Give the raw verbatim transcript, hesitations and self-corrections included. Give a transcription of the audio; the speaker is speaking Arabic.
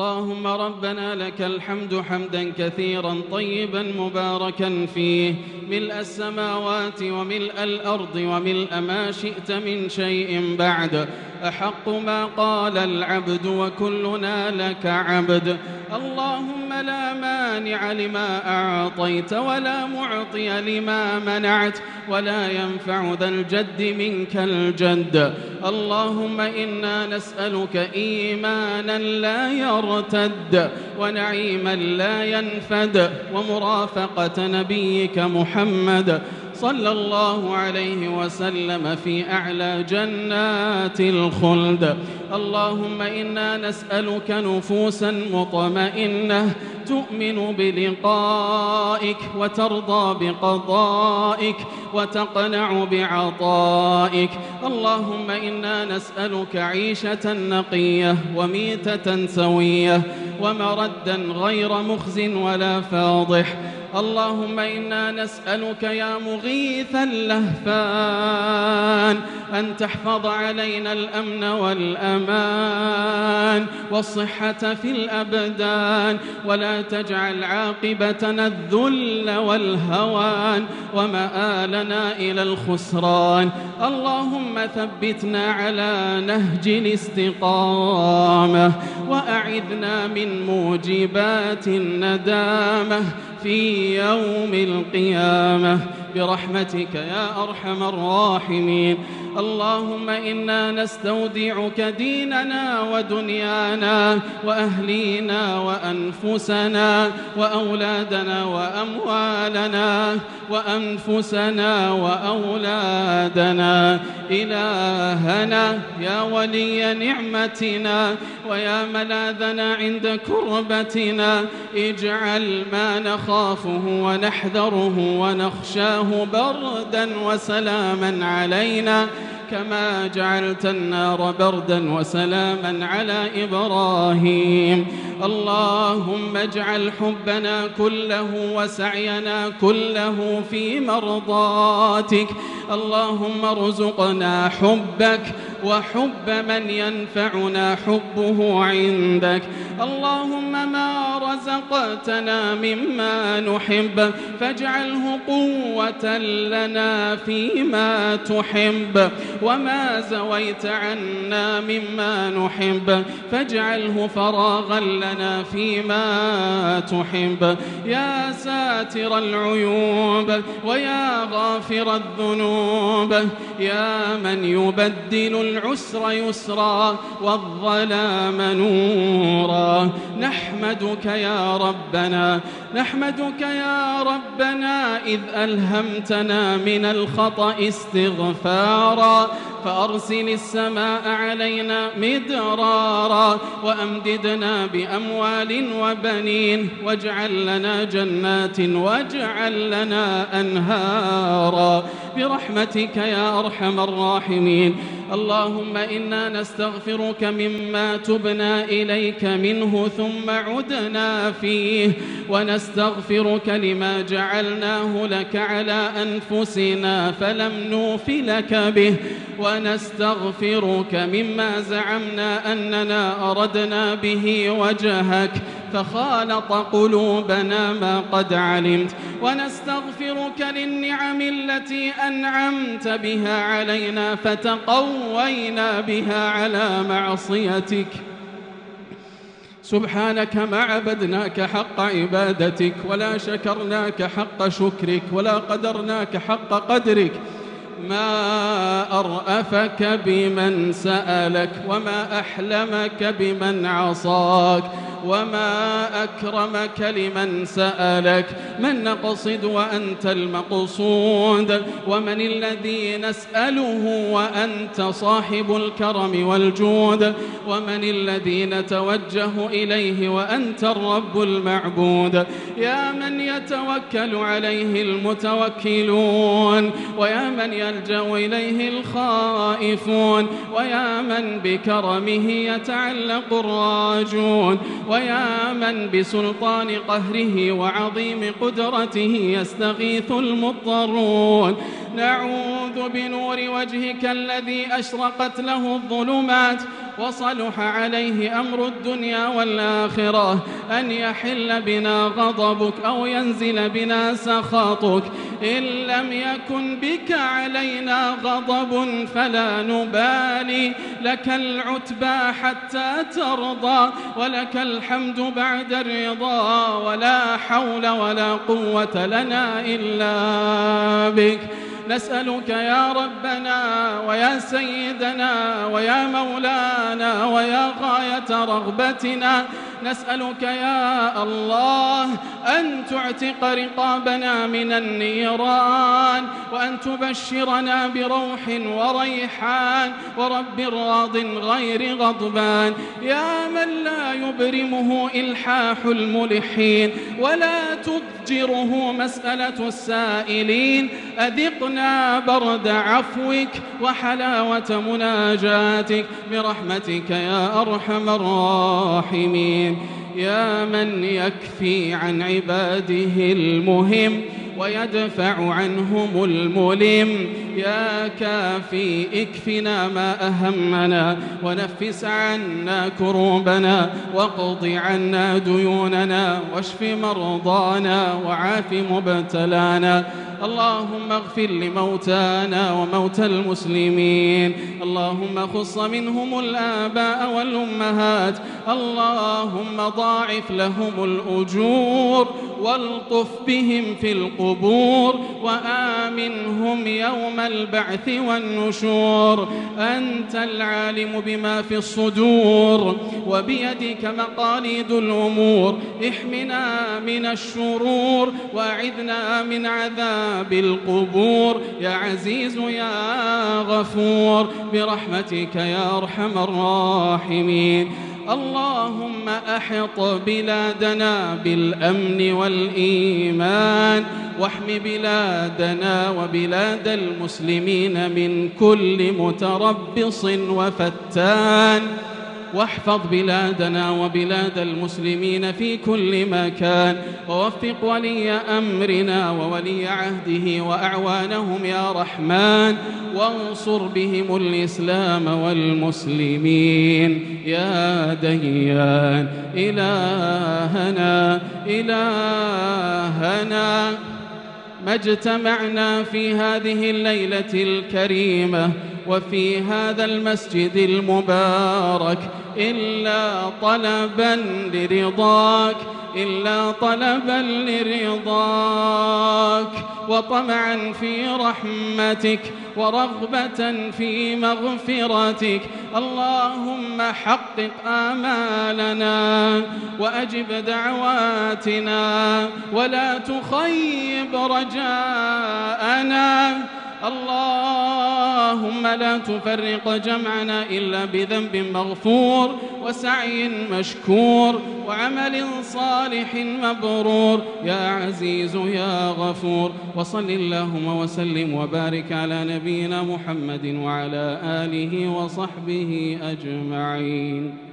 اللهم ربنا لك الحمد حمدا كثيرا طيبا مباركا فيه، ملء السماوات وملء الأرض وملء ما شئت من شيء بعد، أحق ما قال العبد وكلنا لك عبد. اللهم لا مانع لما أعطيت ولا معطي لما منعت ولا ينفع ذا الجد منك الجد. اللهم إنا نسألك إيمانا لا يرتد ونعيما لا ينفد ومرافقة نبيك محمد صلى الله عليه وسلم في أعلى جنات الخلد. اللهم إنا نسألك نفوسا مطمئنة تؤمن بلقائك وترضى بقضائك وتقنع بعطائك. اللهم إنا نسألك عيشة نقية وميتة سوية ومردا غير مخز ولا فاضح. اللهم إنا نسألك يا مغيث اللهفان أن تحفظ علينا الأمن والأمان والصحة في الأبدان، ولا تجعل عاقبتنا الذل والهوان ومآلنا إلى الخسران. اللهم ثبتنا على نهج الاستقامة وأعذنا من موجبات الندامة في يوم القيامة برحمتك يا أرحم الراحمين. اللهم إنا نستودعك ديننا ودنيانا وأهلينا وأنفسنا وأولادنا وأموالنا وأنفسنا وأولادنا. إلهنا يا ولي نعمتنا ويا ملاذنا عند كربتنا، اجعل ما نخافه ونحذره ونخشاه بردا وسلاما علينا كما جعلت النار بردا وسلاما على إبراهيم. اللهم اجعل حبنا كله وسعينا كله في مرضاتك. اللهم ارزقنا حبك وحب من ينفعنا حبه عندك. اللهم ما رزقتنا مما نحب فاجعله قوة لنا فيما تحب، وما زويت عنا مما نحب فاجعله فراغا لنا فيما تحب. يا ساتر العيوب ويا غافر الذنوب، يا من يبدل العسر يسرا والظلام نورا، نحمدك يا ربنا نحمدك يا ربنا إذ ألهمتنا من الخطأ استغفارا، فأرسل السماء علينا مدرارا وأمددنا بأموال وبنين، واجعل لنا جنات واجعل لنا أنهارا برحمتك يا أرحم الراحمين. اللهم إنا نستغفرك مما تبنا إليك منه ثم عدنا فيه، ونستغفرك لما جعلناه لك على أنفسنا فلم نوف لك به، ونستغفرك مما زعمنا أننا أردنا به وجهك فخالط قلوبنا ما قد علمت، ونستغفرك للنعم التي أنعمت بها علينا فتقوينا بها على معصيتك. سبحانك ما عبدناك حق عبادتك ولا شكرناك حق شكرك ولا قدرناك حق قدرك. ما أرأفك بمن سألك وما أحلمك بمن عصاك وما أكرمك لمن سألك. من نقصد وأنت المقصود، ومن الذي نسأله وأنت صاحب الكرم والجود، ومن الذي نتوجه إليه وأنت الرب المعبود. يا من يتوكل عليه المتوكلون، ويا من يلجأ إليه الخائفون، ويا من بكرمه يتعلق الراجون، ويا من بسلطان قهره وعظيم قدرته يستغيث المضطرون. نعوذ بنور وجهك الذي أشرقت له الظلمات وصلح عليه أمر الدنيا والآخرة أن يحل بنا غضبك أو ينزل بنا سخطك. إن لم يكن بك علينا غضب فلا نبالي، لك العتبى حتى ترضى، ولك الحمد بعد الرضا، ولا حول ولا قوة لنا إلا بك. نسألك يا ربنا ويا سيدنا ويا مولانا ويا غاية رغبتنا، نسألك يا الله أن تعتق رقابنا من النيران، وأن تبشرنا بروح وريحان ورب راض غير غضبان، يا من لا يبرمه إلحاح الملحين ولا تضجره مسألة السائلين. أذقنا برد عفوك وحلاوة مناجاتك برحمتك يا أرحم الراحمين. يا من يكفي عن عباده المهم ويدفع عنهم الملم، يا كافي اكفنا ما أهمنا ونفس عنا كروبنا واقض عنا ديوننا واشف مرضانا وعاف مبتلانا. اللهم اغفر لموتانا وموتى المسلمين، اللهم خص منهم الآباء والأمهات، اللهم ضاعف لهم الأجور والطف بهم في القبور وآمنهم يوم البعث والنشور. أنت العالم بما في الصدور وبيدك مقاليد الأمور، احمنا من الشرور وأعذنا من عذاب بالقبور يا عزيز يا غفور برحمتك يا أرحم الراحمين. اللهم أحط بلادنا بالأمن والإيمان، واحم بلادنا وبلاد المسلمين من كل متربص وفتان، واحفظ بلادنا وبلاد المسلمين في كل مكان، ووفق ولي أمرنا وولي عهده وأعوانهم يا رحمن، وانصر بهم الإسلام والمسلمين يا ديان. إلهنا إلهنا ما اجتمعنا في هذه الليلة الكريمة وفي هذا المسجد المبارك إلا طلبا لرضاك إلا طلبا لرضاك وطمعا في رحمتك ورغبة في مغفرتك. اللهم حقق آمالنا وأجب دعواتنا ولا تخيب رجاءنا. اللهم لا تفرق جمعنا إلا بذنب مغفور وسعي مشكور وعمل صالح مبرور يا عزيز يا غفور. وصل اللهم وسلم وبارك على نبينا محمد وعلى آله وصحبه أجمعين.